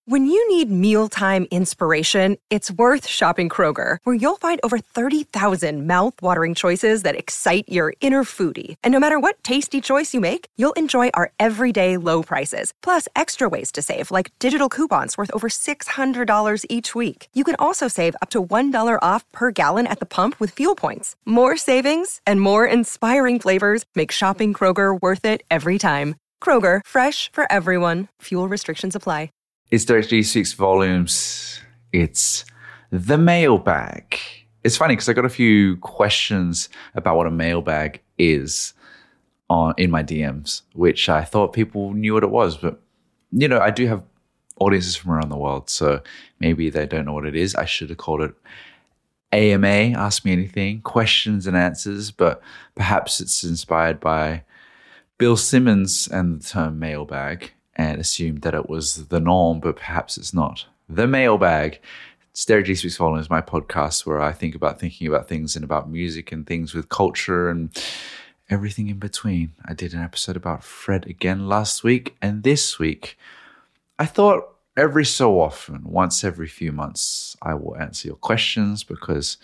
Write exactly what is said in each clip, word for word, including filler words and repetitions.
When you need mealtime inspiration, it's worth shopping Kroger, where you'll find over thirty thousand mouth-watering choices that excite your inner foodie. And no matter what tasty choice you make, you'll enjoy our everyday low prices, plus extra ways to save, like digital coupons worth over six hundred dollars each week. You can also save up to one dollar off per gallon at the pump with fuel points. More savings and more inspiring flavors make shopping Kroger worth it every time. Kroger, fresh for everyone. Fuel restrictions apply. It's Derek G Speaks Volumes. It's the mailbag. It's funny because I got a few questions about what a mailbag is on in my D Ms, which I thought people knew what it was. But, you know, I do have audiences from around the world, so maybe they don't know what it is. I should have called it A M A, Ask Me Anything, questions and answers, but perhaps it's inspired by Bill Simmons and the term mailbag, and assumed that it was the norm, but perhaps it's not. The mailbag. Derek G Speaks Volumes is my podcast where I think about thinking about things and about music and things with culture and everything in between. I did an episode about Fred again last week, and this week I thought every so often, once every few months, I will answer your questions because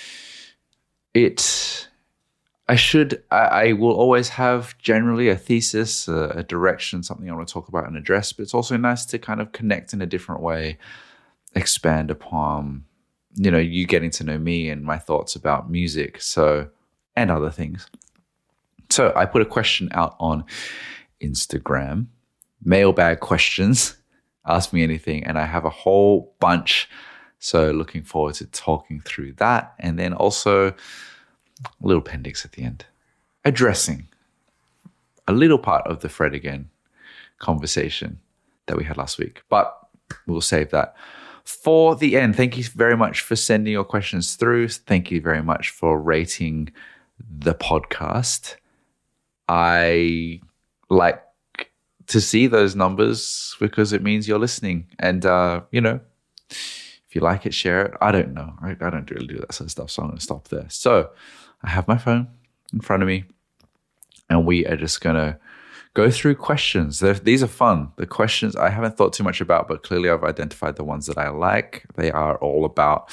it... I should, I, I will always have generally a thesis, a, a direction, something I want to talk about and address, but it's also nice to kind of connect in a different way, expand upon, you know, you getting to know me and my thoughts about music, so, and other things. So I put a question out on Instagram, mailbag questions, ask me anything, and I have a whole bunch. So looking forward to talking through that. And then also a little appendix at the end, addressing a little part of the Fred Again conversation that we had last week. But we'll save that for the end. Thank you very much for sending your questions through. Thank you very much for rating the podcast. I like to see those numbers because it means you're listening. And, uh, you know, if you like it, share it. I don't know. I, I don't really do that sort of stuff, so I'm going to stop there. So I have my phone in front of me, and we are just going to go through questions. They're, these are fun. The questions I haven't thought too much about, but clearly I've identified the ones that I like. They are all about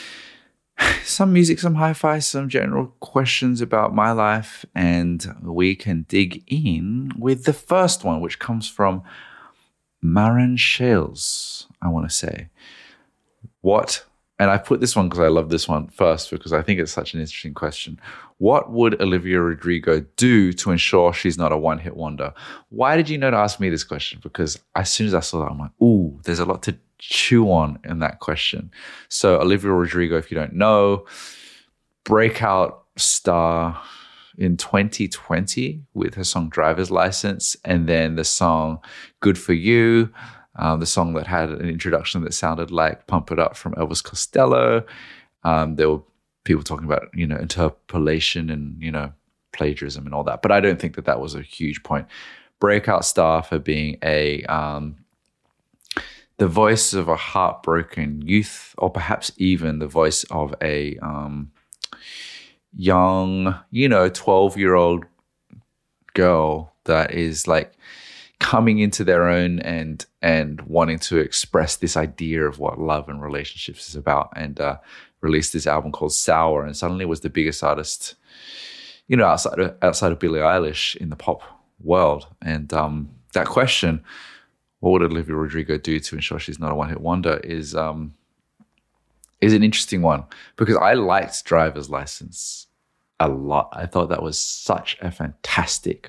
some music, some hi-fi, some general questions about my life, and we can dig in with the first one, which comes from Maran Shales, I want to say. What, and I put this one because I love this one first because I think it's such an interesting question. What would Olivia Rodrigo do to ensure she's not a one-hit wonder? Why did you know to ask me this question? Because as soon as I saw that, I'm like, ooh, there's a lot to chew on in that question. So Olivia Rodrigo, if you don't know, breakout star in twenty twenty with her song Driver's License, and then the song Good For You, Um, the song that had an introduction that sounded like Pump It Up from Elvis Costello. Um, there were people talking about, you know, interpolation and, you know, plagiarism and all that. But I don't think that that was a huge point. Breakout star for being a, um, the voice of a heartbroken youth, or perhaps even the voice of a um, young, you know, twelve-year-old girl that is like, coming into their own and and wanting to express this idea of what love and relationships is about, and uh, released this album called Sour, and suddenly was the biggest artist, you know, outside of, outside of Billie Eilish in the pop world. And um, that question, what would Olivia Rodrigo do to ensure she's not a one-hit wonder, is um, is an interesting one, because I liked Driver's License a lot. I thought that was such a fantastic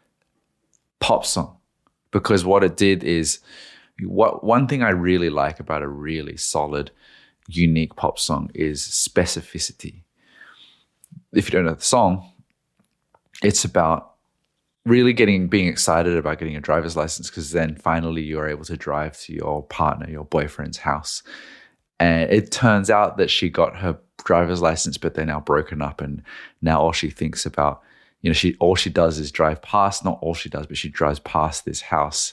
pop song. Because what it did is, what one thing I really like about a really solid, unique pop song is specificity. If you don't know the song, it's about really getting, being excited about getting a driver's license, because then finally you're able to drive to your partner, your boyfriend's house. And it turns out that she got her driver's license, but they're now broken up, and now all she thinks about, you know, she all she does is drive past, not all she does, but she drives past this house,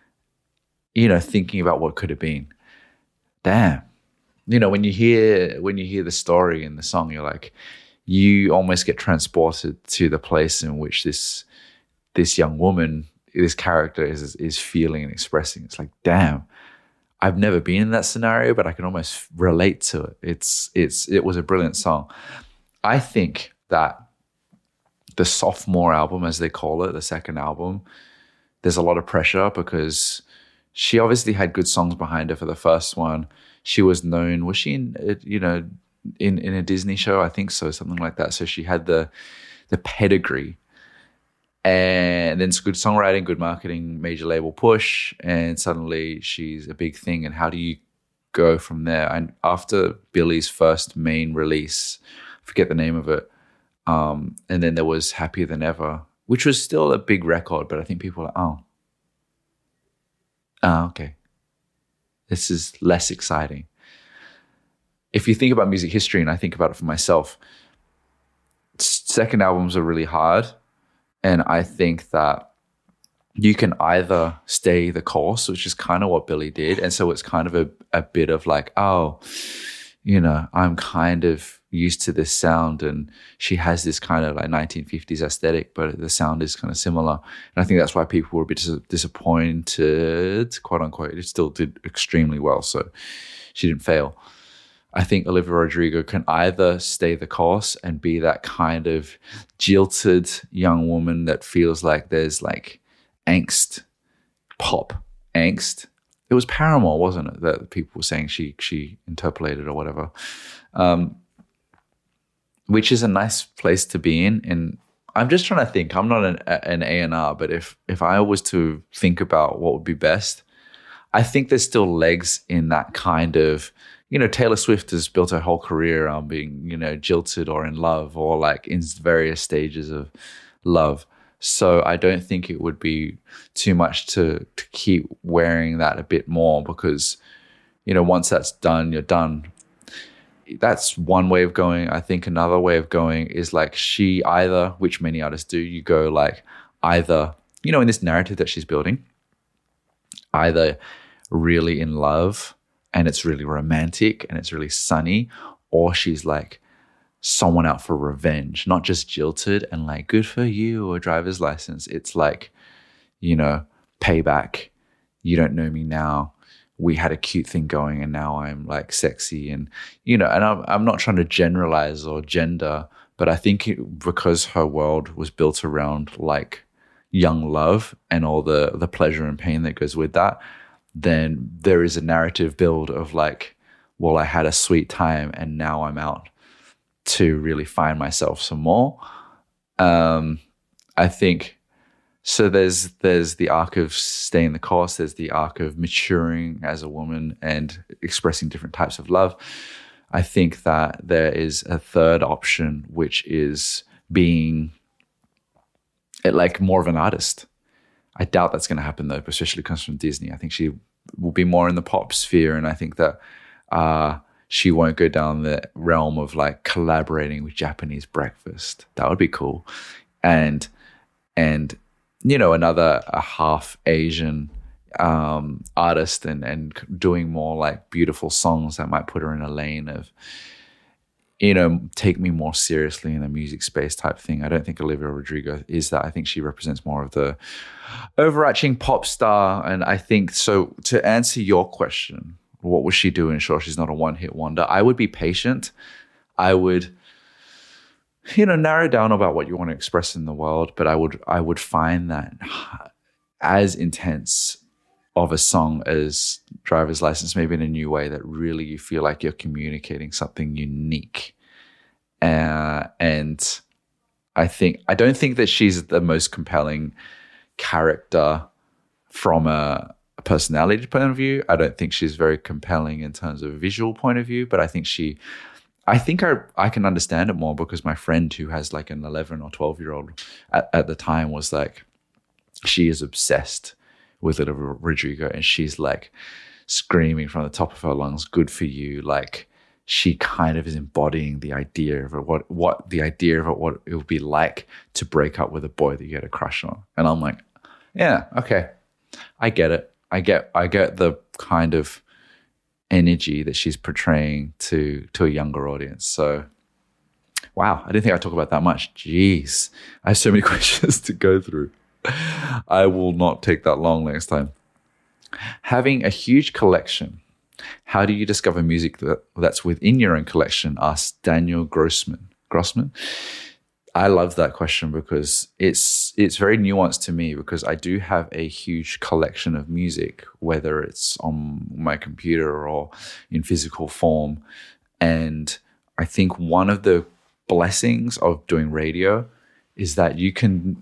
you know, thinking about what could have been. Damn. You know, when you hear when you hear the story in the song, you're like, you almost get transported to the place in which this this young woman, this character is is feeling and expressing. It's like, damn, I've never been in that scenario, but I can almost relate to it. It's it's it was a brilliant song. I think that the sophomore album, as they call it, the second album, there's a lot of pressure because she obviously had good songs behind her for the first one. She was known, was she in, you know, in, in a Disney show? I think so, something like that. So she had the the pedigree. And then it's good songwriting, good marketing, major label push, and suddenly she's a big thing. And how do you go from there? And after Billie's first main release, I forget the name of it, um, and then there was Happier Than Ever, which was still a big record, but I think people are like, oh, oh, okay, this is less exciting. If you think about music history, and I think about it for myself, second albums are really hard. And I think that you can either stay the course, which is kind of what Billie did. And so it's kind of a, a bit of like, oh, you know, I'm kind of used to this sound. And she has this kind of like nineteen fifties aesthetic, but the sound is kind of similar. And I think that's why people were a bit dis- disappointed, quote unquote. It still did extremely well. So she didn't fail. I think Olivia Rodrigo can either stay the course and be that kind of jilted young woman that feels like there's like angst, pop angst. It was Paramore, wasn't it, that people were saying she she interpolated or whatever, um, which is a nice place to be in. And I'm just trying to think. I'm not an, an A and R, but if if I was to think about what would be best, I think there's still legs in that kind of, you know, Taylor Swift has built her whole career on being, you know, jilted or in love or like in various stages of love. So I don't think it would be too much to, to keep wearing that a bit more because, you know, once that's done, you're done. That's one way of going. I think another way of going is like she either, which many artists do, you go like either, you know, in this narrative that she's building, either really in love and it's really romantic and it's really sunny, or she's like someone out for revenge, not just jilted and like good for you or driver's license. It's like, you know, payback. You don't know me now. We had a cute thing going and now I'm like sexy and, you know, and I'm, I'm not trying to generalize or gender, but I think it, because her world was built around like young love and all the, the pleasure and pain that goes with that, then there is a narrative build of like, well, I had a sweet time and now I'm out to really find myself some more. Um, I think, so there's there's the arc of staying the course, there's the arc of maturing as a woman and expressing different types of love. I think that there is a third option, which is being like more of an artist. I doubt that's going to happen though, especially comes from Disney. I think she will be more in the pop sphere, and I think that uh, she won't go down the realm of like collaborating with Japanese Breakfast. That would be cool, and and you know, another a half Asian um, artist, and and doing more like beautiful songs that might put her in a lane of, you know, take me more seriously in the music space type thing. I don't think Olivia Rodrigo is that. I think she represents more of the overarching pop star. And I think, so to answer your question, what was she doing? Sure, she's not a one-hit wonder. I would be patient. I would, you know, narrow down about what you want to express in the world, but I would, I would find that as intense of a song as Driver's License, maybe in a new way that really you feel like you're communicating something unique. Uh, and I think, I don't think that she's the most compelling character from a, a personality point of view. I don't think she's very compelling in terms of a visual point of view, but I think she, I think I, I can understand it more because my friend who has like an eleven or twelve year old at, at the time was like, she is obsessed with Olivia Rodrigo and she's like screaming from the top of her lungs, good for you. Like she kind of is embodying the idea of it, what, what the idea of it, what it would be like to break up with a boy that you had a crush on. And I'm like, yeah, okay. I get it. I get, I get the kind of energy that she's portraying to, to a younger audience. So, wow. I didn't think I'd talk about that much. Jeez. I have so many questions to go through. I will not take that long next time. Having a huge collection, how do you discover music that, that's within your own collection? Asked Daniel Grossman. Grossman? I love that question because it's it's very nuanced to me, because I do have a huge collection of music, whether it's on my computer or in physical form. And I think one of the blessings of doing radio is that you can,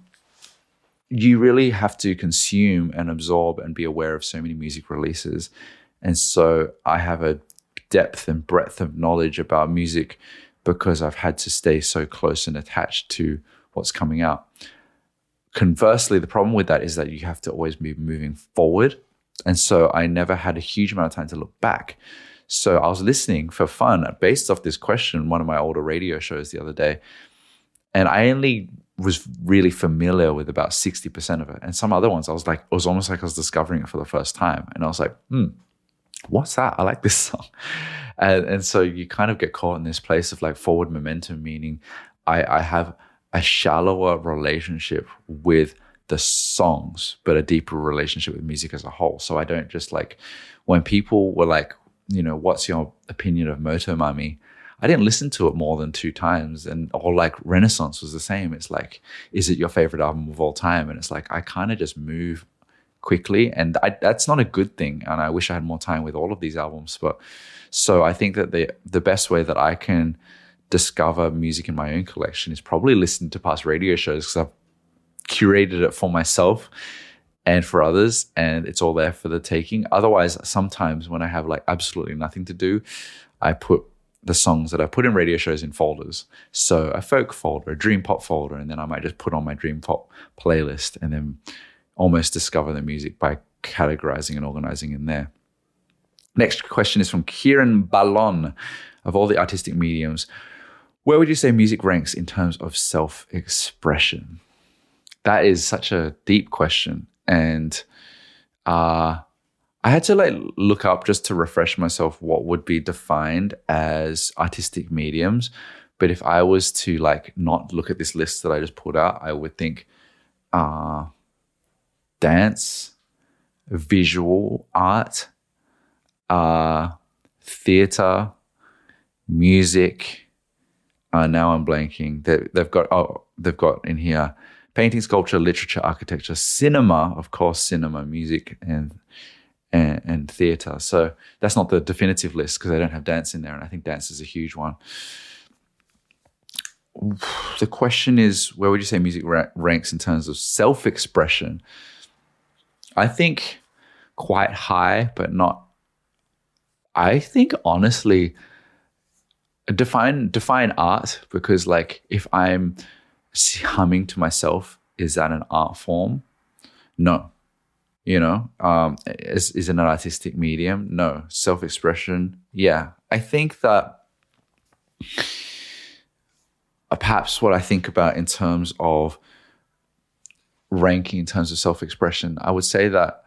you really have to consume and absorb and be aware of so many music releases. And so I have a depth and breadth of knowledge about music because I've had to stay so close and attached to what's coming out. Conversely, the problem with that is that you have to always be moving forward. And so I never had a huge amount of time to look back. So I was listening for fun based off this question, one of my older radio shows the other day. And I only was really familiar with about sixty percent of it. And some other ones, I was like, it was almost like I was discovering it for the first time. And I was like, hmm, what's that? I like this song. And, and so you kind of get caught in this place of like forward momentum, meaning I, I have a shallower relationship with the songs, but a deeper relationship with music as a whole. So I don't just like, when people were like, you know, what's your opinion of Motomami? I didn't listen to it more than two times. And or like Renaissance was the same. It's like, is it your favorite album of all time? And it's like, I kind of just move quickly, and I, that's not a good thing. And I wish I had more time with all of these albums. But so I think that the the best way that I can discover music in my own collection is probably listen to past radio shows, because I've curated it for myself and for others, and it's all there for the taking. Otherwise, sometimes when I have like absolutely nothing to do, I put the songs that I put in radio shows in folders. So a folk folder, a dream pop folder, and then I might just put on my dream pop playlist and then almost discover the music by categorizing and organizing in there. Next question is from Kieran Ballon. Of all the artistic mediums, where would you say music ranks in terms of self-expression? That is such a deep question. And uh, I had to like look up just to refresh myself what would be defined as artistic mediums. But if I was to like not look at this list that I just put out, I would think uh, dance, visual art, uh, theater, music. Uh, now I'm blanking. They, they've got oh, they've got in here painting, sculpture, literature, architecture, cinema, of course, cinema, music, and and, and theater. So that's not the definitive list because they don't have dance in there, and I think dance is a huge one. The question is, where would you say music ra- ranks in terms of self-expression? I think quite high, but not. I think honestly, define define art, because like if I'm humming to myself, is that an art form? No. You know, um, is, is it an artistic medium? No. Self-expression? Yeah. I think that perhaps what I think about in terms of ranking in terms of self-expression, I would say that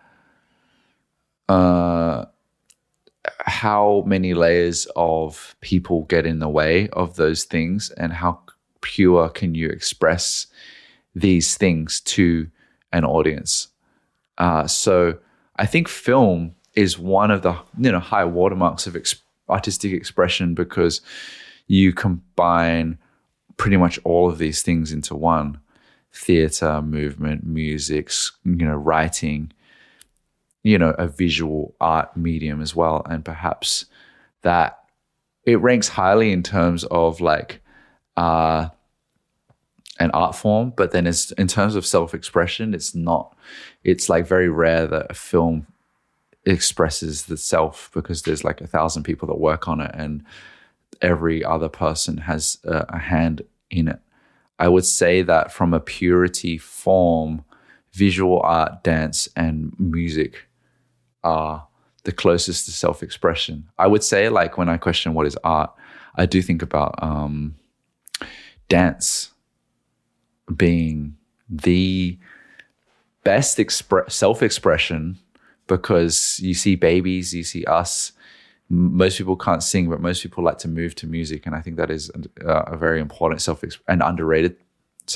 uh, how many layers of people get in the way of those things, and how pure can you express these things to an audience. Uh, so I think film is one of the you know high watermarks of ex- artistic expression, because you combine pretty much all of these things into one: theater, movement, music, you know, writing, you know, a visual art medium as well. And perhaps that it ranks highly in terms of like uh, an art form, but then it's in terms of self-expression, it's not, it's like very rare that a film expresses the self, because there's like a thousand people that work on it and every other person has a, a hand in it. I would say that from a purity form, visual art, dance, and music are the closest to self-expression. I would say, like, when I question what is art, I do think about um, dance being the best expre- self-expression, because you see babies, you see us. Most people can't sing, but most people like to move to music. And I think that is a, a very important self and underrated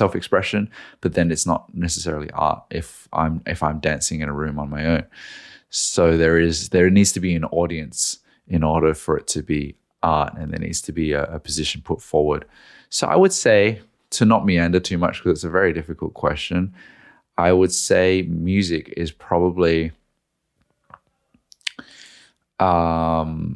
self-expression, but then it's not necessarily art if I'm if I'm dancing in a room on my own. So there is there needs to be an audience in order for it to be art, and there needs to be a, a position put forward. So I would say, to not meander too much because it's a very difficult question, I would say music is probably um,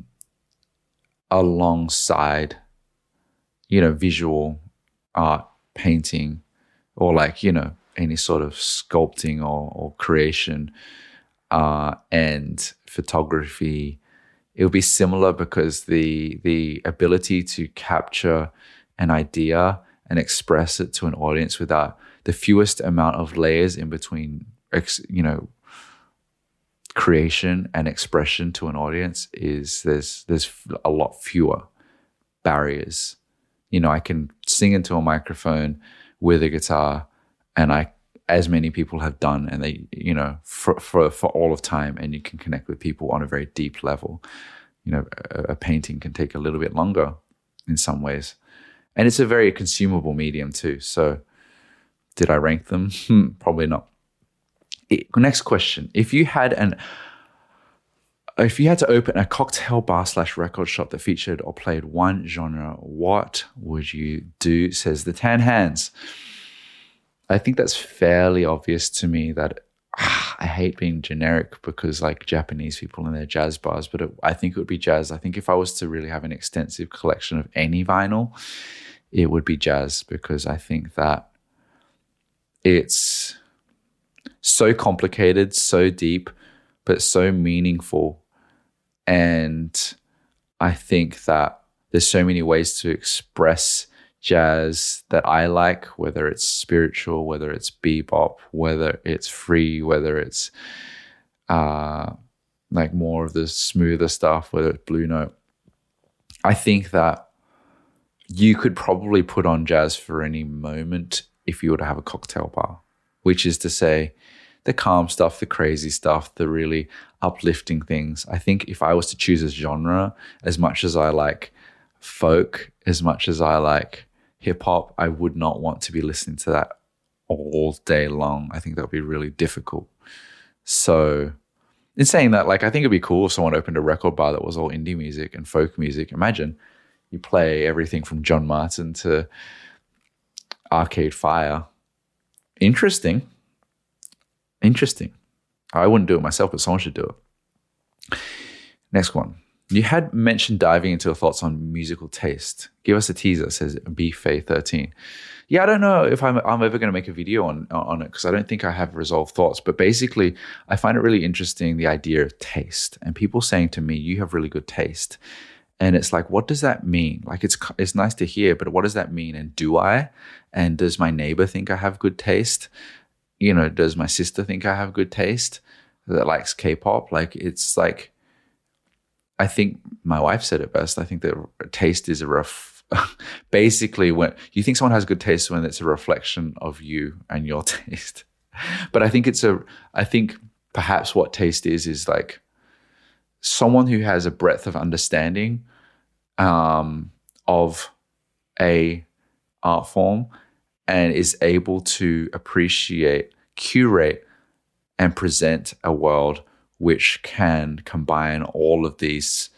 alongside, you know, visual art, painting, or like, you know, any sort of sculpting or, or creation uh, and photography. It will be similar because the the ability to capture an idea and express it to an audience without the fewest amount of layers in between, you know, creation and expression to an audience is there's there's a lot fewer barriers. You know, I can sing into a microphone with a guitar, and I, as many people have done, and they, you know, for for for all of time, and you can connect with people on a very deep level. You know, a, a painting can take a little bit longer in some ways, and it's a very consumable medium too. So, did I rank them? Hmm, probably not. It, next question: If you had an If you had to open a cocktail bar slash record shop that featured or played one genre, what would you do? Says the Tan Hands. I think that's fairly obvious to me that ah, I hate being generic because like Japanese people in their jazz bars, but it, I think it would be jazz. I think if I was to really have an extensive collection of any vinyl, it would be jazz, because I think that it's so complicated, so deep, but so meaningful. And I think that there's so many ways to express jazz that I like, whether it's spiritual, whether it's bebop, whether it's free, whether it's uh, like more of the smoother stuff, whether it's Blue Note. I think that you could probably put on jazz for any moment if you were to have a cocktail bar, which is to say, the calm stuff, the crazy stuff, the really uplifting things. I think if I was to choose a genre, as much as I like folk, as much as I like hip hop, I would not want to be listening to that all day long. I think that would be really difficult. So in saying that, like, I think it'd be cool if someone opened a record bar that was all indie music and folk music. Imagine you play everything from John Martin to Arcade Fire. Interesting. Interesting. I wouldn't do it myself, but someone should do it. Next one. You had mentioned diving into your thoughts on musical taste. Give us a teaser, says B Faye thirteen. Yeah, I don't know if I'm, I'm ever going to make a video on, on it because I don't think I have resolved thoughts. But basically, I find it really interesting, the idea of taste. And people saying to me, you have really good taste. And it's like, what does that mean? Like, it's it's nice to hear, but what does that mean? And do I? And does my neighbor think I have good taste? You know, does my sister think I have good taste that likes K-pop? Like, it's like, I think my wife said it best. I think that taste is a ref. Basically, when you think someone has good taste, when it's a reflection of you and your taste. But I think it's a, I think perhaps what taste is, is like someone who has a breadth of understanding um, of a art form and is able to appreciate, curate, and present a world which can combine all of these,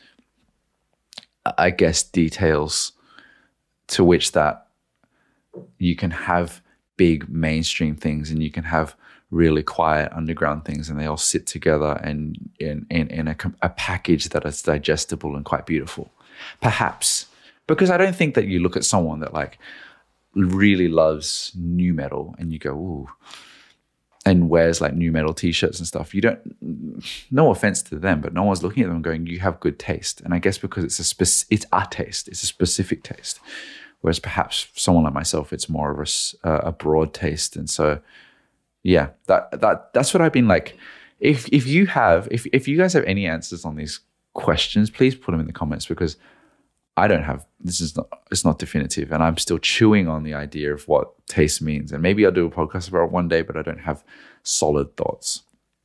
I guess, details to which that you can have big mainstream things and you can have really quiet underground things, and they all sit together and in, in, in a, a package that is digestible and quite beautiful. Perhaps, because I don't think that you look at someone that like really loves nu metal and you go, ooh, and wears like nu metal t-shirts and stuff. You don't, no offense to them, but no one's looking at them going, you have good taste. And I guess because it's a spec, it's a taste, it's a specific taste. Whereas perhaps someone like myself, it's more of a, a broad taste. And so, yeah, that that that's what I've been like. If if you have, if if you guys have any answers on these questions, please put them in the comments, because I don't have, this is not, it's not definitive, and I'm still chewing on the idea of what taste means. And maybe I'll do a podcast about it one day, but I don't have solid thoughts.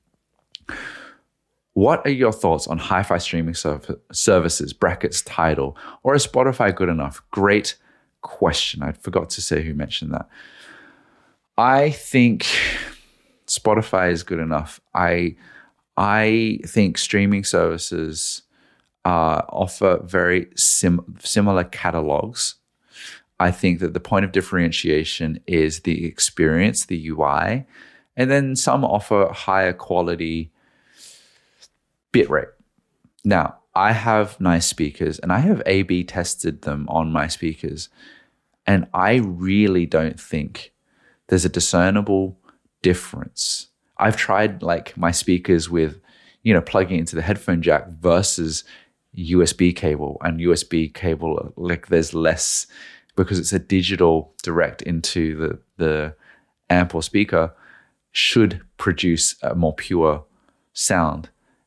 What are your thoughts on hi-fi streaming serv- services, brackets, Tidal, or is Spotify good enough? Great question. I forgot to say who mentioned that. I think Spotify is good enough. I I think streaming services uh, offer very sim- similar catalogs. I think that the point of differentiation is the experience, the U I, and then some offer higher quality bitrate. Now, I have nice speakers and I have A B tested them on my speakers, and I really don't think there's a discernible difference. I've tried like my speakers with, you know, plugging into the headphone jack versus U S B cable, and U S B cable, like there's less because it's a digital direct into the, the amp or speaker, should produce a more pure sound.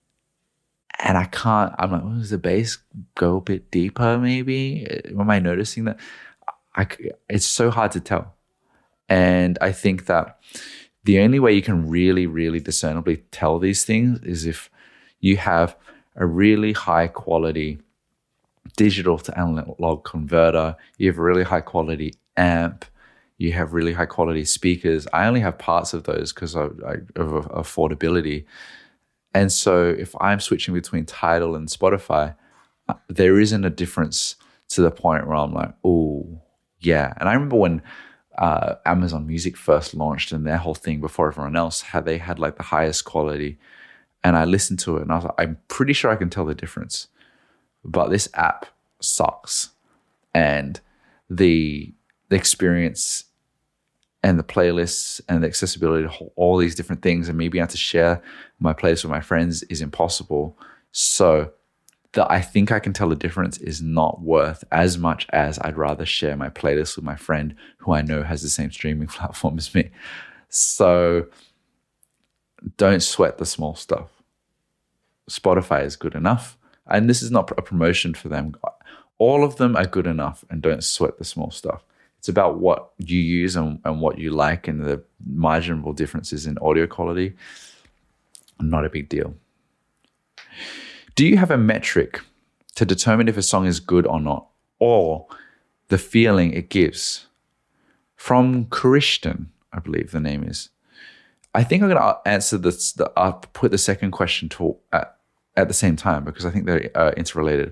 And I can't, I'm like, oh, does the bass go a bit deeper maybe? Am I noticing that? I, it's so hard to tell. And I think that the only way you can really, really discernibly tell these things is if you have a really high quality digital to analog converter, you have a really high quality amp, you have really high quality speakers. I only have parts of those because of, of affordability. And so if I'm switching between Tidal and Spotify, there isn't a difference to the point where I'm like, oh, yeah. And I remember when uh, Amazon Music first launched and their whole thing before everyone else, had they had like the highest quality. And I listened to it and I was like, I'm pretty sure I can tell the difference. But this app sucks. And the, the experience and the playlists and the accessibility to all these different things and me being able to share my playlist with my friends is impossible. So that I think I can tell the difference is not worth as much as I'd rather share my playlist with my friend who I know has the same streaming platform as me. So don't sweat the small stuff. Spotify is good enough. And this is not a promotion for them. All of them are good enough, and don't sweat the small stuff. It's about what you use and, and what you like, and the marginal differences in audio quality. Not a big deal. Do you have a metric to determine if a song is good or not, or the feeling it gives? From Christian, I believe the name is. I think I'm going to answer this. The, I'll put the second question to at, at the same time because I think they're uh, interrelated.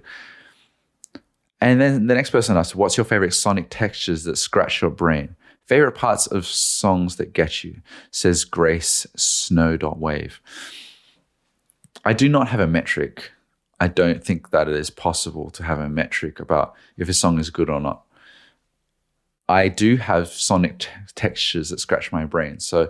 And then the next person asks, what's your favorite sonic textures that scratch your brain? Favorite parts of songs that get you, says Grace Snow.wave. I do not have a metric. I don't think that it is possible to have a metric about if a song is good or not. I do have sonic t- textures that scratch my brain. So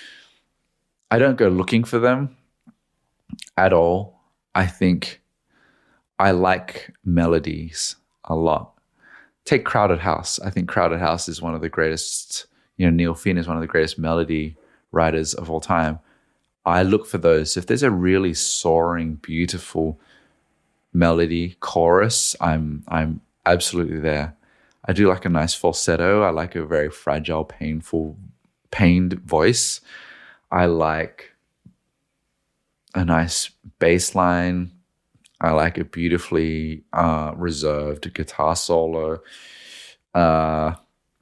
I don't go looking for them at all. I think I like melodies a lot. Take Crowded House. I think Crowded House is one of the greatest, you know, Neil Finn is one of the greatest melody writers of all time. I look for those. If there's a really soaring, beautiful melody chorus, I'm I'm absolutely there. I do like a nice falsetto. I like a very fragile, painful, pained voice. I like a nice bass line. I like a beautifully uh, reserved guitar solo. Uh,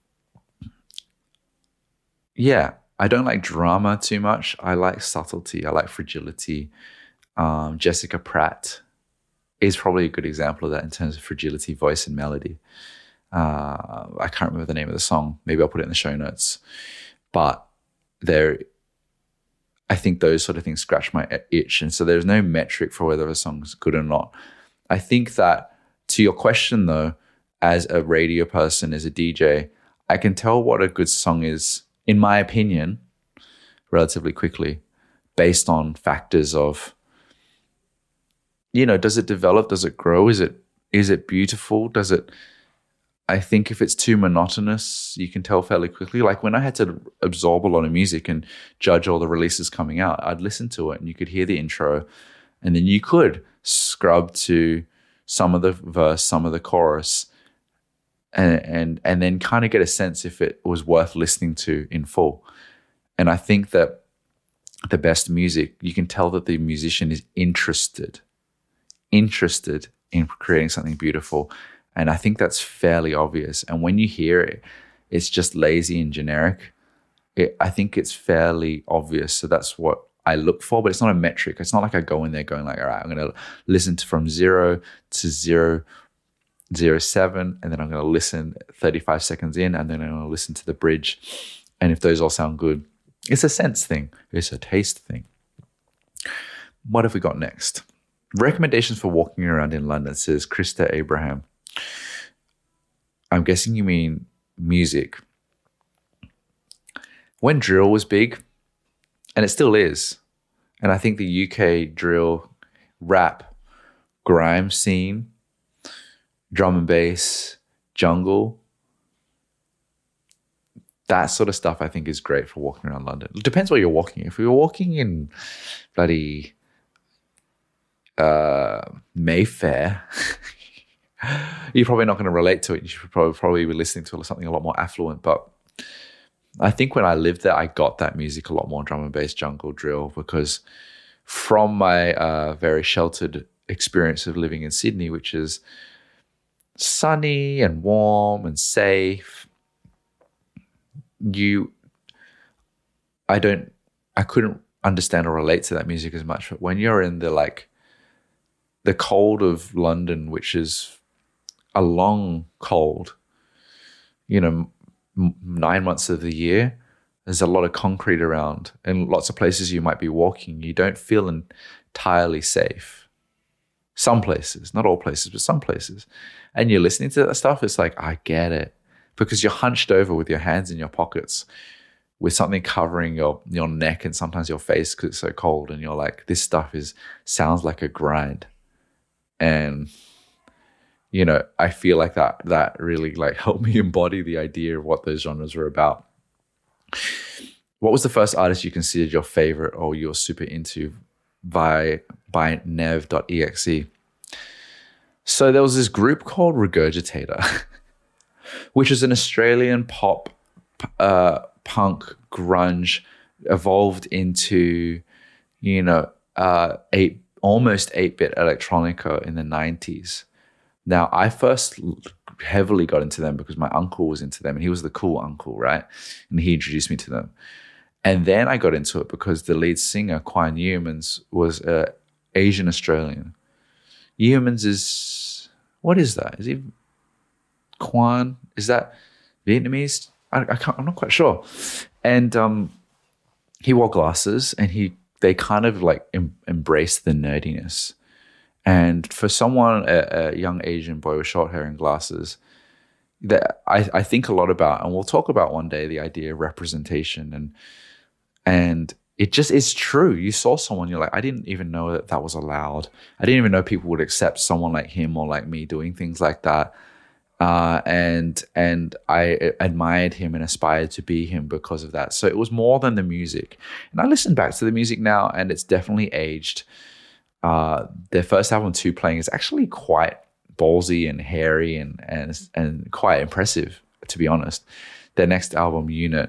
yeah, I don't like drama too much. I like subtlety. I like fragility. Um, Jessica Pratt is probably a good example of that in terms of fragility, voice, and melody. Uh, I can't remember the name of the song. Maybe I'll put it in the show notes. But there, I think those sort of things scratch my itch. And so there's no metric for whether a song's good or not. I think that to your question, though, as a radio person, as a D J, I can tell what a good song is, in my opinion, relatively quickly, based on factors of, you know, does it develop? Does it grow? Is it is it beautiful? Does it, I think if it's too monotonous, you can tell fairly quickly. Like when I had to absorb a lot of music and judge all the releases coming out, I'd listen to it and you could hear the intro and then you could scrub to some of the verse, some of the chorus, and and, and then kind of get a sense if it was worth listening to in full. And I think that the best music, you can tell that the musician is interested, interested in creating something beautiful. And I think that's fairly obvious. And when you hear it, it's just lazy and generic. It, I think it's fairly obvious. So that's what I look for, but it's not a metric. It's not like I go in there going like, all right, I'm going to listen to from zero to zero, zero seven, and then I'm going to listen thirty-five seconds in, and then I'm going to listen to the bridge. And if those all sound good, it's a sense thing. It's a taste thing. What have we got next? Recommendations for walking around in London, says Krista Abraham. I'm guessing you mean music. When drill was big, and it still is, and I think the U K drill, rap, grime scene, drum and bass, jungle, that sort of stuff I think is great for walking around London. It depends where you're walking. If you're walking in bloody uh, Mayfair, you're probably not going to relate to it. You should probably, probably be listening to something a lot more affluent. But I think when I lived there, I got that music a lot more, drum and bass, jungle, drill, because from my uh, very sheltered experience of living in Sydney, which is sunny and warm and safe, you, I don't, I couldn't understand or relate to that music as much. But when you're in the like, the cold of London, which is a long cold, you know, m- nine months of the year, there's a lot of concrete around, and lots of places you might be walking, you don't feel entirely safe. Some places, not all places, but some places. And you're listening to that stuff, it's like, I get it. Because you're hunched over with your hands in your pockets with something covering your, your neck and sometimes your face because it's so cold. And you're like, this stuff is sounds like a grind. And, you know, I feel like that that really like helped me embody the idea of what those genres were about. What was the first artist you considered your favorite or you're super into by, by nev dot e x e? So there was this group called Regurgitator, which is an Australian pop, uh, punk, grunge, evolved into, you know, uh, eight, almost eight-bit electronica in the nineties. Now, I first heavily got into them because my uncle was into them, and he was the cool uncle, right? And he introduced me to them. And then I got into it because the lead singer, Quan Yeomans, was uh, Asian Australian. Yeomans is, what is that? Is he Quan? Is that Vietnamese? I, I can't, I'm not quite sure. And um, he wore glasses, and he they kind of like em- embraced the nerdiness. And for someone, a, a young Asian boy with short hair and glasses, that I, I think a lot about, and we'll talk about one day, the idea of representation. And and it just is true. You saw someone, you're like, I didn't even know that that was allowed. I didn't even know people would accept someone like him or like me doing things like that. Uh, and and I admired him and aspired to be him because of that. So it was more than the music. And I listen back to the music now, and it's definitely aged. Uh, their first album, Two Playing, is actually quite ballsy and hairy and and and quite impressive, to be honest. Their next album, Unit,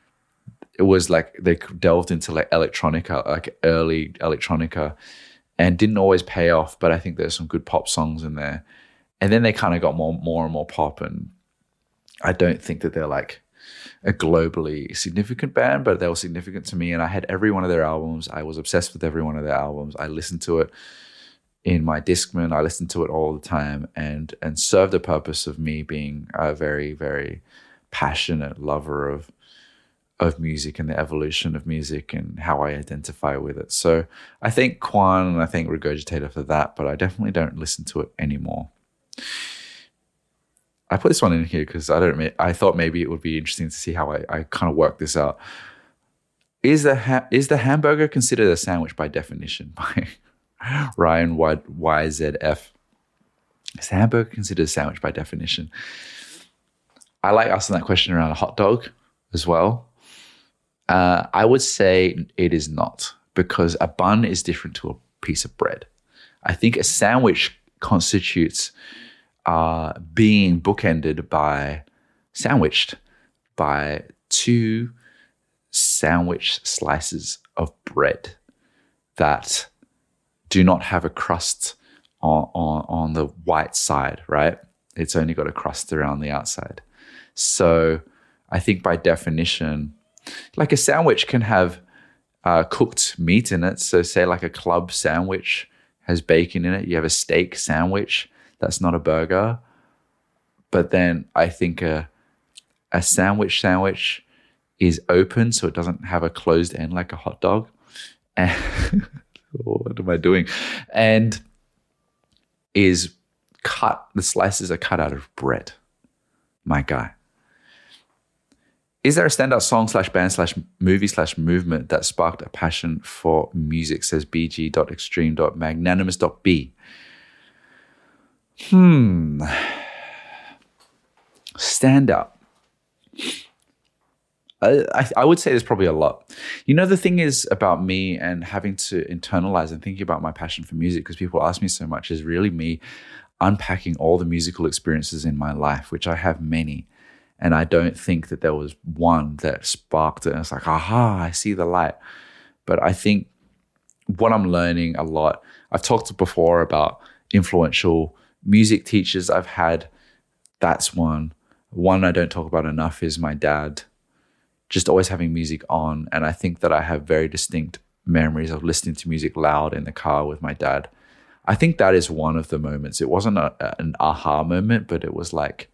it was like they delved into like electronica, like early electronica, and didn't always pay off. But I think there's some good pop songs in there. And then they kind of got more, more and more pop, and I don't think that they're like a globally significant band, but they were significant to me. And I had every one of their albums. I was obsessed with every one of their albums. I listened to it in my Discman. I listened to it all the time, and and served the purpose of me being a very, very passionate lover of of music and the evolution of music and how I identify with it. So I think Quan and I think Regurgitator for that, but I definitely don't listen to it anymore. I put this one in here because I don't. I thought maybe it would be interesting to see how I, I kind of work this out. Is the ha- is the hamburger considered a sandwich by definition? By Ryan Y Z F. Is the hamburger considered a sandwich by definition? I like asking that question around a hot dog as well. Uh, I would say it is not, because a bun is different to a piece of bread. I think a sandwich constitutes Uh, being bookended by, sandwiched by two sandwich slices of bread that do not have a crust on, on, on the white side, right? It's only got a crust around the outside. So I think by definition, like a sandwich can have uh, cooked meat in it. So say like a club sandwich has bacon in it. You have a steak sandwich. That's not a burger. But then I think a, a sandwich sandwich is open, so it doesn't have a closed end like a hot dog. And what am I doing? And is cut, the slices are cut out of bread. My guy. Is there a standout song slash band slash movie slash movement that sparked a passion for music, says b g dot extreme dot magnanimous dot b? Hmm. Standout. I, I, I would say there's probably a lot. You know, the thing is about me and having to internalize and thinking about my passion for music, because people ask me so much, is really me unpacking all the musical experiences in my life, which I have many. And I don't think that there was one that sparked it. And it's like, aha, I see the light. But I think what I'm learning a lot, I've talked before about influential music teachers I've had. That's one. One I don't talk about enough is my dad. Just always having music on. And I think that I have very distinct memories of listening to music loud in the car with my dad. I think that is one of the moments. It wasn't a, an aha moment, but it was like,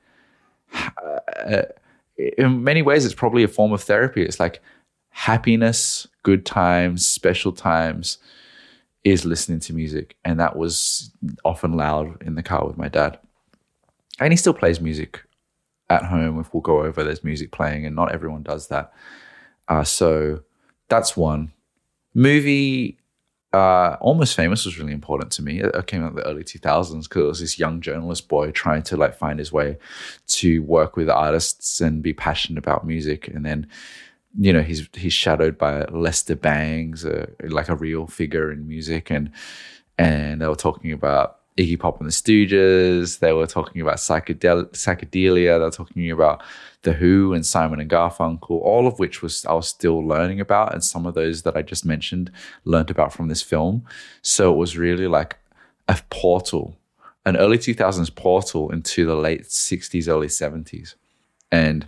uh, in many ways, it's probably a form of therapy. It's like happiness, good times, special times is listening to music. And that was often loud in the car with my dad. And he still plays music at home. If we'll go over, there's music playing, and not everyone does that. Uh, so that's one. Movie, uh, Almost Famous was really important to me. It came out in the early two thousands because it was this young journalist boy trying to like find his way to work with artists and be passionate about music. And then, you know, he's he's shadowed by Lester Bangs, uh, like a real figure in music. And and they were talking about Iggy Pop and the Stooges. They were talking about psychedel- psychedelia. They were talking about The Who and Simon and Garfunkel, all of which was I was still learning about. And some of those that I just mentioned learned about from this film. So it was really like a portal, an early two thousands portal into the late sixties, early seventies. And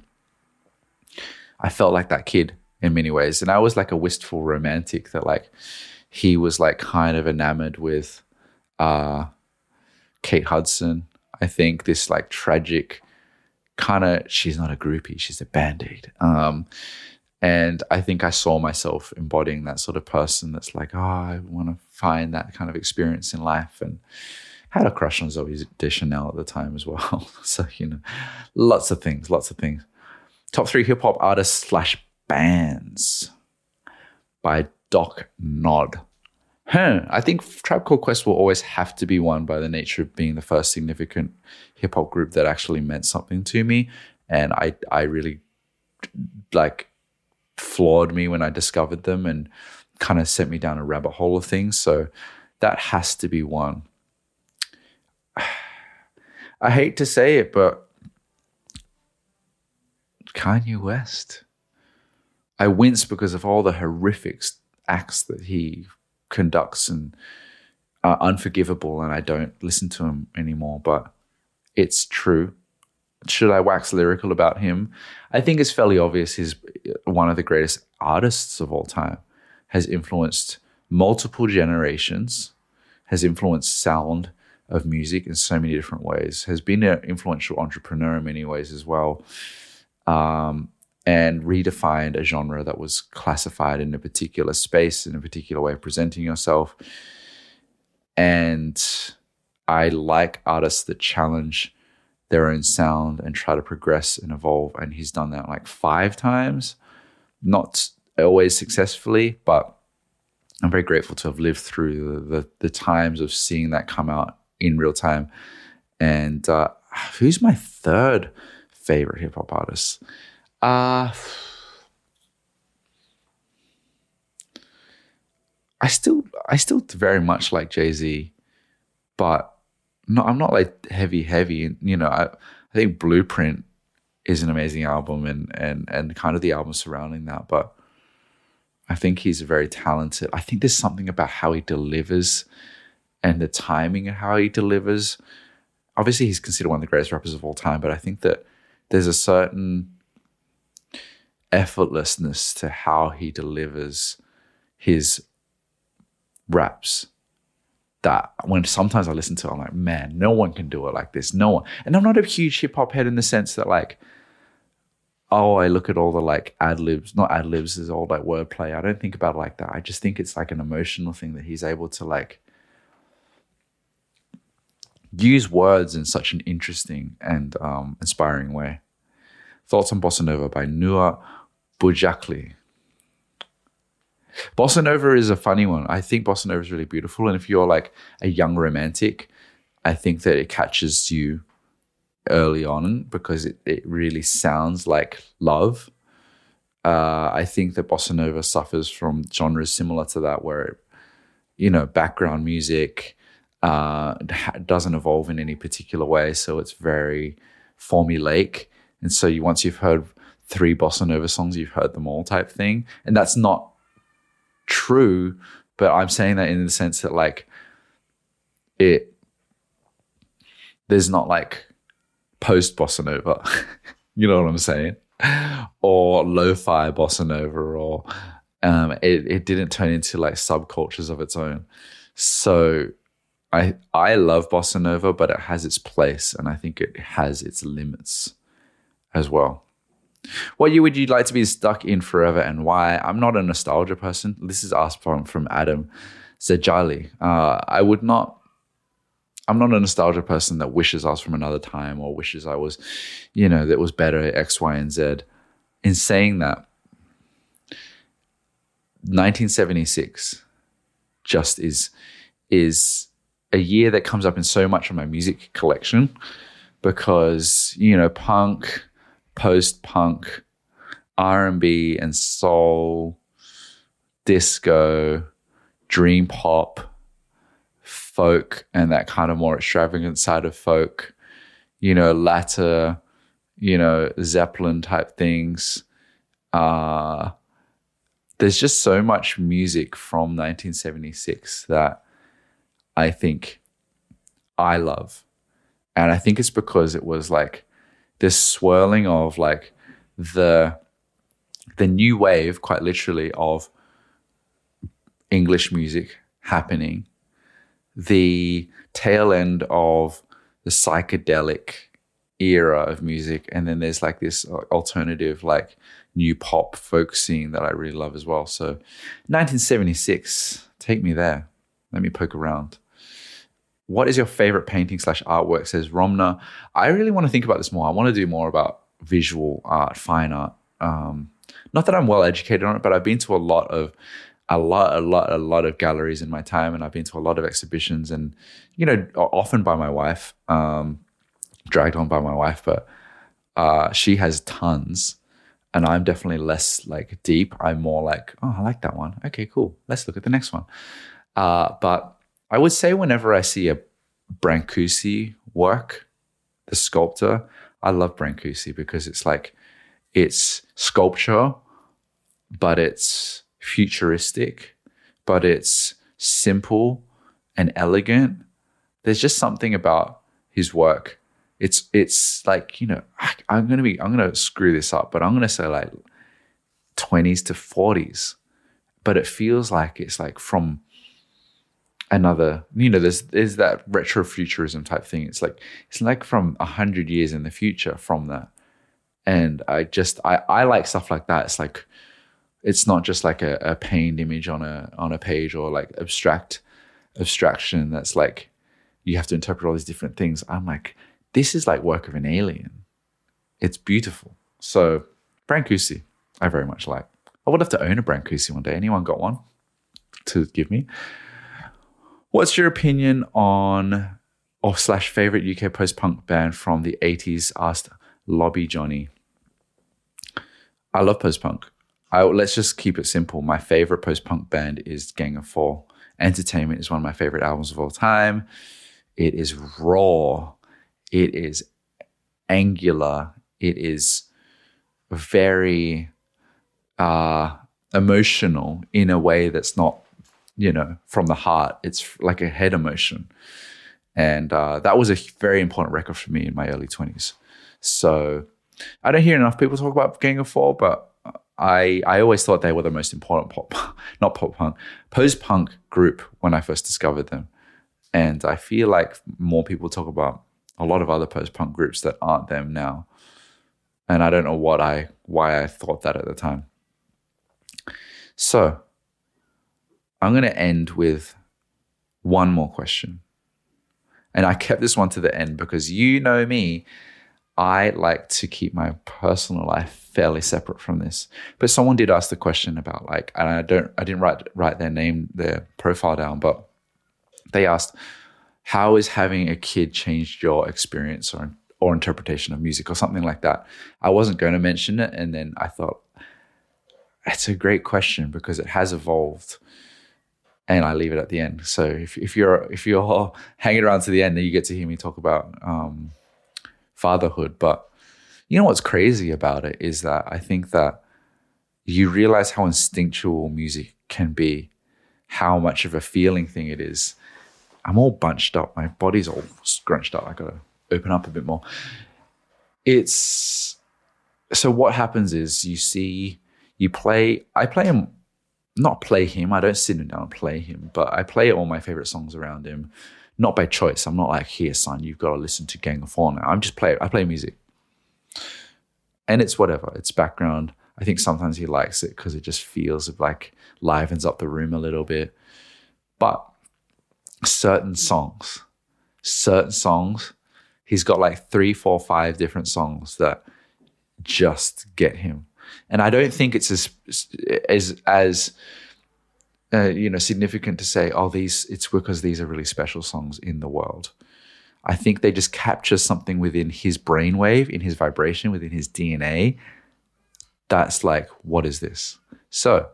I felt like that kid in many ways. And I was like a wistful romantic that like he was like kind of enamored with uh, Kate Hudson. I think this like tragic kind of, she's not a groupie, she's a band-aid. Um, and I think I saw myself embodying that sort of person that's like, oh, I want to find that kind of experience in life. And had a crush on Zooey Deschanel at the time as well. So, you know, lots of things, lots of things. Top three hip-hop artists slash bands by Doc Nod. Huh. I think Tribe Called Quest will always have to be one by the nature of being the first significant hip-hop group that actually meant something to me. And I, I really, like, floored me when I discovered them and kind of sent me down a rabbit hole of things. So that has to be one. I hate to say it, but Kanye West. I wince because of all the horrific acts that he conducts and are unforgivable, and I don't listen to him anymore, but it's true. Should I wax lyrical about him? I think it's fairly obvious he's one of the greatest artists of all time, has influenced multiple generations, has influenced sound of music in so many different ways, has been an influential entrepreneur in many ways as well, um, and redefined a genre that was classified in a particular space, in a particular way of presenting yourself. And I like artists that challenge their own sound and try to progress and evolve. And he's done that like five times, not always successfully, but I'm very grateful to have lived through the, the, the times of seeing that come out in real time. And uh, who's my third favorite hip hop artist? Uh, I still, I still very much like Jay-Z, but no, I'm not like heavy, heavy. You know, I, I think Blueprint is an amazing album, and and and kind of the album surrounding that. But I think he's very talented. I think there's something about how he delivers and the timing of how he delivers. Obviously, he's considered one of the greatest rappers of all time, but I think that there's a certain effortlessness to how he delivers his raps that when sometimes I listen to it, I'm like, man, no one can do it like this. No one. And I'm not a huge hip hop head in the sense that like, oh, I look at all the like ad libs, not ad libs, is all like wordplay. I don't think about it like that. I just think it's like an emotional thing that he's able to like use words in such an interesting and um, inspiring way. Thoughts on Bossa Nova by Nua Bujakli. Bossa Nova is a funny one. I think Bossa Nova is really beautiful. And if you're like a young romantic, I think that it catches you early on because it, it really sounds like love. Uh, I think that Bossa Nova suffers from genres similar to that where, you know, background music uh, doesn't evolve in any particular way. So it's very formulaic. And so you once you've heard three Bossa Nova songs, you've heard them all type thing. And that's not true, but I'm saying that in the sense that like it, there's not like post Bossa Nova, you know what I'm saying? Or lo-fi Bossa Nova, or um, it, it didn't turn into like subcultures of its own. So I I love Bossa Nova, but it has its place, and I think it has its limits as well. What year would you like to be stuck in forever and why? I'm not a nostalgia person. This is asked from, from Adam Zajali. Uh, I would not, I'm not a nostalgia person that wishes I was from another time or wishes I was, you know, that was better X, Y, and Z. In saying that, nineteen seventy-six just is, is a year that comes up in so much of my music collection because, you know, punk, post-punk, R and B and soul, disco, dream pop, folk, and that kind of more extravagant side of folk, you know, latter, you know, Zeppelin type things. Uh, there's just so much music from nineteen seventy-six that I think I love. And I think it's because it was like this swirling of like the the new wave, quite literally, of English music happening, the tail end of the psychedelic era of music, and then there's like this alternative like new pop folk scene that I really love as well. So nineteen seventy-six, take me there. Let me poke around. What is your favorite painting slash artwork, says Romna. I really want to think about this more. I want to do more about visual art, fine art. Um, not that I'm well educated on it, but I've been to a lot of, a lot, a lot, a lot of galleries in my time, and I've been to a lot of exhibitions, and you know, often by my wife, um, dragged on by my wife, but uh, she has tons, and I'm definitely less like deep. I'm more like, oh, I like that one. Okay, cool. Let's look at the next one. Uh, but I would say whenever I see a Brancusi work, the sculptor, I love Brancusi because it's like, it's sculpture, but it's futuristic, but it's simple and elegant. There's just something about his work. It's it's like, you know, I'm gonna be I'm gonna screw this up, but I'm gonna say like twenties to forties, but it feels like it's like from another, you know, there's there's that retrofuturism type thing. It's like it's like from a hundred years in the future from that. And I just I, I like stuff like that. It's like it's not just like a, a pained image on a on a page or like abstract abstraction that's like you have to interpret all these different things. I'm like, this is like work of an alien. It's beautiful. So Brancusi, I very much like. I would love to own a Brancusi one day. Anyone got one to give me? What's your opinion on or slash favorite U K post-punk band from the eighties, asked Lobby Johnny. I love post-punk. I, let's just keep it simple. My favorite post-punk band is Gang of Four. Entertainment is one of my favorite albums of all time. It is raw. It is angular. It is very uh, emotional in a way that's not, you know, from the heart. It's like a head emotion. And uh, that was a very important record for me in my early twenties. So I don't hear enough people talk about Gang of Four, but I I always thought they were the most important pop, not pop punk, post-punk group when I first discovered them. And I feel like more people talk about a lot of other post-punk groups that aren't them now. And I don't know what I why I thought that at the time. So I'm going to end with one more question. And I kept this one to the end because you know me, I like to keep my personal life fairly separate from this. But someone did ask the question about like, and I don't, I didn't write write their name, their profile down, but they asked, how has having a kid changed your experience or or interpretation of music or something like that? I wasn't going to mention it, and then I thought, it's a great question because it has evolved, and I leave it at the end. So if if you're if you're hanging around to the end, then you get to hear me talk about um, fatherhood. But you know what's crazy about it is that I think that you realize how instinctual music can be, how much of a feeling thing it is. I'm all bunched up. My body's all scrunched up. I gotta open up a bit more. It's so what happens is you see, you play, I play him, not play him, I don't sit him down and play him, but I play all my favorite songs around him, not by choice. I'm not like, here, son, you've got to listen to Gang of Four now. I'm just play, I play music. And it's whatever, it's background. I think sometimes he likes it because it just feels like livens up the room a little bit. But certain songs, certain songs, he's got like three, four, five different songs that just get him. And I don't think it's as as as uh, you know, significant to say, oh, these it's because these are really special songs in the world. I think they just capture something within his brainwave, in his vibration, within his D N A. That's like, what is this? So,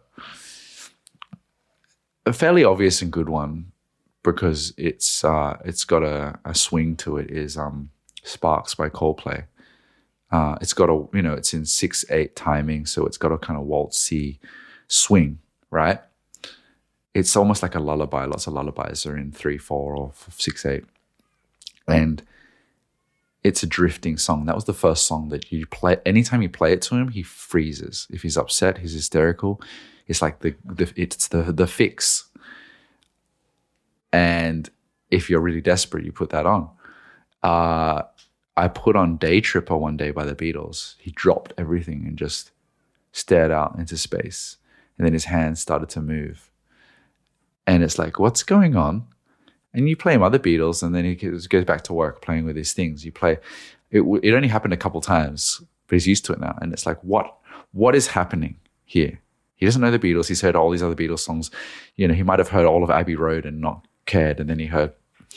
a fairly obvious and good one, because it's uh, it's got a, a swing to it, is um, Sparks by Coldplay. Uh, it's got a, you know, it's in six eight timing, so it's got a kind of waltzy swing, right? It's almost like a lullaby. Lots of lullabies are in three four or six eight. And it's a drifting song. That was the first song that you play. Anytime you play it to him, he freezes. If he's upset, he's hysterical. It's like the, the it's the the fix. And if you're really desperate, you put that on. Uh, I put on Day Tripper one day by the Beatles. He dropped everything and just stared out into space. And then his hands started to move. And it's like, what's going on? And you play him other Beatles, and then he goes back to work playing with his things. You play, it, it only happened a couple times, but he's used to it now. And it's like, what, what is happening here? He doesn't know the Beatles. He's heard all these other Beatles songs. You know, he might have heard all of Abbey Road and not cared. And then he heard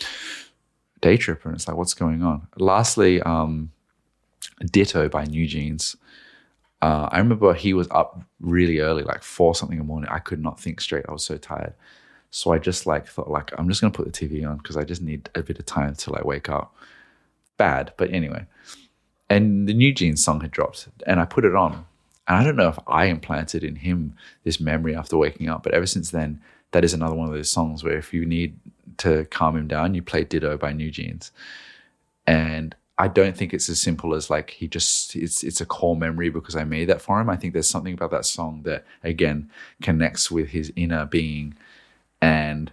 Day Tripper, and it's like, what's going on? Lastly, um, Ditto by New Jeans. Uh, I remember he was up really early, like four something in the morning. I could not think straight. I was so tired. So I just like thought like, I'm just going to put the T V on because I just need a bit of time till I wake up. Bad, but anyway. And the New Jeans song had dropped, and I put it on. And I don't know if I implanted in him this memory after waking up, but ever since then, that is another one of those songs where if you need to calm him down, you play Ditto by New Jeans. And I don't think it's as simple as like he just, it's it's a core memory because I made that for him. I think there's something about that song that, again, connects with his inner being and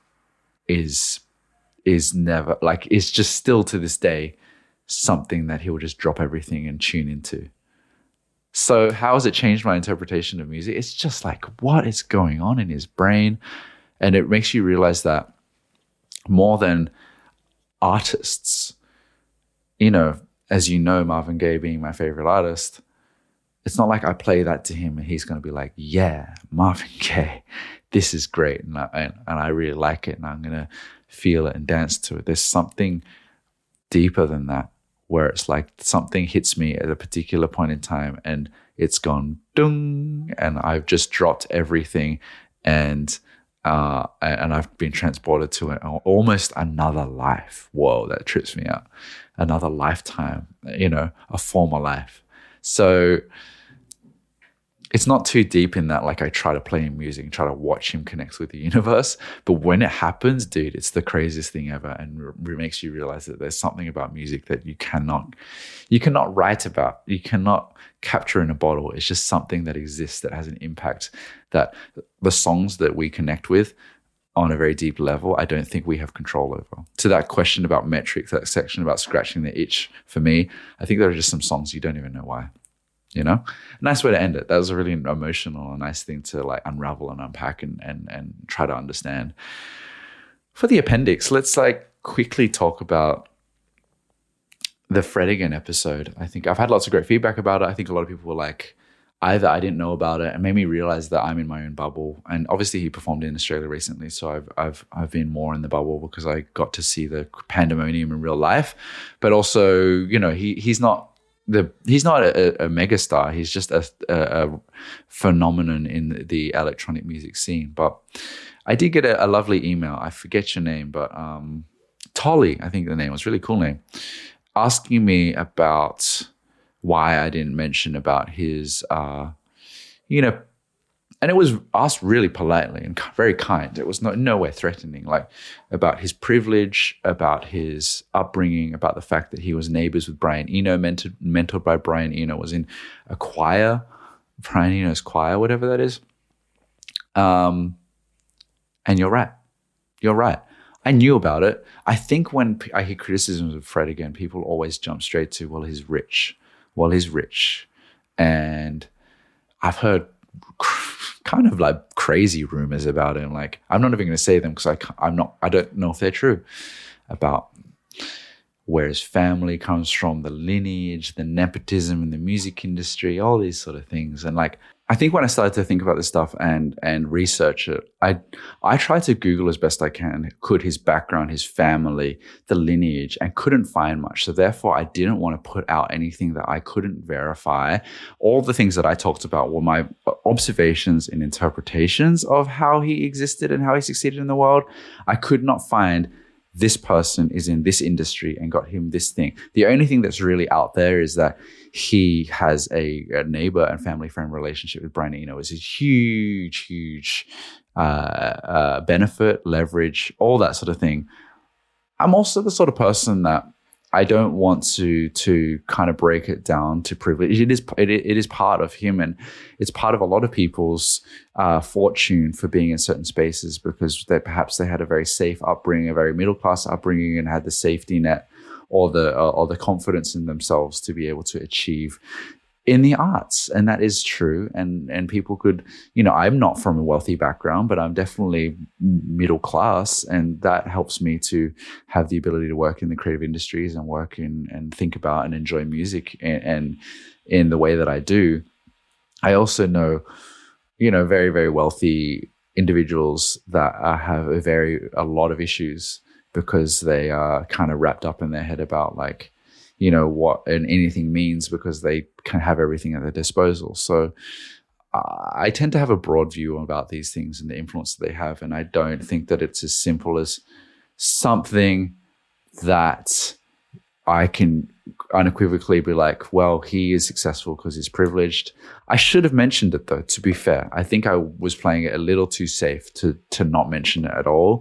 is is never, like, it's just still to this day something that he'll just drop everything and tune into. So how has it changed my interpretation of music? It's just like, what is going on in his brain? And it makes you realize that more than artists, you know, as you know, Marvin Gaye being my favorite artist, it's not like I play that to him and he's going to be like, yeah, Marvin Gaye, this is great. And I, and I really like it and I'm going to feel it and dance to it. There's something deeper than that, where it's like something hits me at a particular point in time and it's gone dung, and I've just dropped everything and uh, and I've been transported to an, almost another life. Whoa, that trips me out. Another lifetime, you know, a former life. So it's not too deep in that, like I try to play him music and try to watch him connect with the universe. But when it happens, dude, it's the craziest thing ever, and it makes you realize that there's something about music that you cannot, you cannot write about, you cannot capture in a bottle. It's just something that exists that has an impact, that the songs that we connect with on a very deep level, I don't think we have control over. To that question about metrics, that section about scratching the itch, for me, I think there are just some songs you don't even know why. You know, nice way to end it. That was a really emotional and nice thing to like unravel and unpack and and and try to understand. For the appendix, let's like quickly talk about the Fred Again episode. I think I've had lots of great feedback about it. I think a lot of people were like, either I didn't know about it and made me realize that I'm in my own bubble. And obviously he performed in Australia recently, so I've I've I've been more in the bubble because I got to see the pandemonium in real life. But also, you know, he he's not The, he's not a, a mega star. He's just a, a, a phenomenon in the electronic music scene. But I did get a, a lovely email. I forget your name, but um, Tolly, I think the name was, really cool name, asking me about why I didn't mention about his, uh, you know, and it was asked really politely and very kind. It was no, nowhere threatening, like about his privilege, about his upbringing, about the fact that he was neighbors with Brian Eno, mentored, mentored by Brian Eno, was in a choir, Brian Eno's choir, whatever that is. Um, and you're right. You're right. I knew about it. I think when I hear criticisms of Fred Again, people always jump straight to, well, he's rich. Well, he's rich. And I've heard kind of like crazy rumors about him. Like, I'm not even going to say them because I I'm not, I don't know if they're true, about where his family comes from, the lineage, the nepotism in the music industry, all these sort of things. And like, I think when I started to think about this stuff and and research it, I I tried to Google as best I can, could his background, his family, the lineage, and couldn't find much. So therefore, I didn't want to put out anything that I couldn't verify. All the things that I talked about were my observations and interpretations of how he existed and how he succeeded in the world. I could not find this person is in this industry and got him this thing. The only thing that's really out there is that he has a, a neighbor and family friend relationship with Brian Eno. It's a huge, huge uh, uh, benefit, leverage, all that sort of thing. I'm also the sort of person that I don't want to to kind of break it down to privilege. It is it, it is part of him, and it's part of a lot of people's uh, fortune for being in certain spaces because they perhaps they had a very safe upbringing, a very middle class upbringing, and had the safety net or the uh, or the confidence in themselves to be able to achieve in the arts. And that is true. And and people could, you know, I'm not from a wealthy background, but I'm definitely middle class. And that helps me to have the ability to work in the creative industries and work in and think about and enjoy music and, and in the way that I do. I also know, you know, very, very wealthy individuals that uh, have a very, a lot of issues because they are kind of wrapped up in their head about like, you know, what and anything means because they can have everything at their disposal. So uh, I tend to have a broad view about these things and the influence that they have. And I don't think that it's as simple as something that I can unequivocally be like, well, he is successful because he's privileged. I should have mentioned it though, to be fair. I think I was playing it a little too safe to to not mention it at all.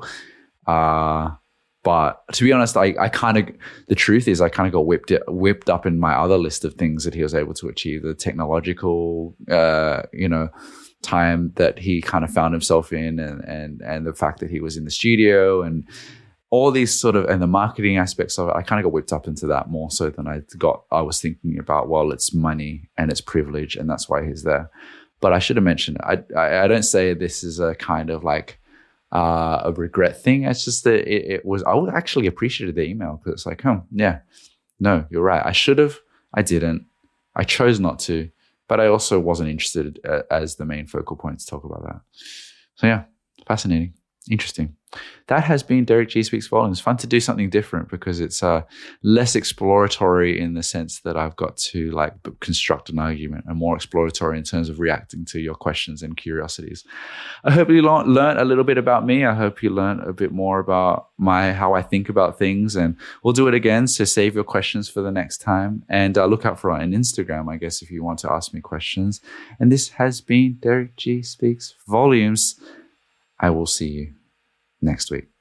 Uh But to be honest, I, I kind of, the truth is I kind of got whipped whipped up in my other list of things that he was able to achieve, the technological, uh, you know, time that he kind of found himself in and, and, and the fact that he was in the studio and all these sort of, and the marketing aspects of it, I kind of got whipped up into that more so than I got, I was thinking about, well, it's money and it's privilege and that's why he's there. But I should have mentioned it. I, I, I don't say this is a kind of like, Uh, a regret thing. It's just that it, it was, I would actually appreciated the email because it's like, oh, yeah, no, you're right. I should have, I didn't. I chose not to, but I also wasn't interested uh, as the main focal point to talk about that. So yeah, fascinating, interesting. that has been Derek G Speaks Volumes. Fun to do something different because it's uh, less exploratory in the sense that I've got to like construct an argument, and more exploratory in terms of reacting to your questions and curiosities. I hope you learned a little bit about me. I hope you learned a bit more about my how I think about things, and we'll do it again. So save your questions for the next time, and uh, look out for it on Instagram, I guess, if you want to ask me questions. And this has been Derek G Speaks Volumes. I will see you next week.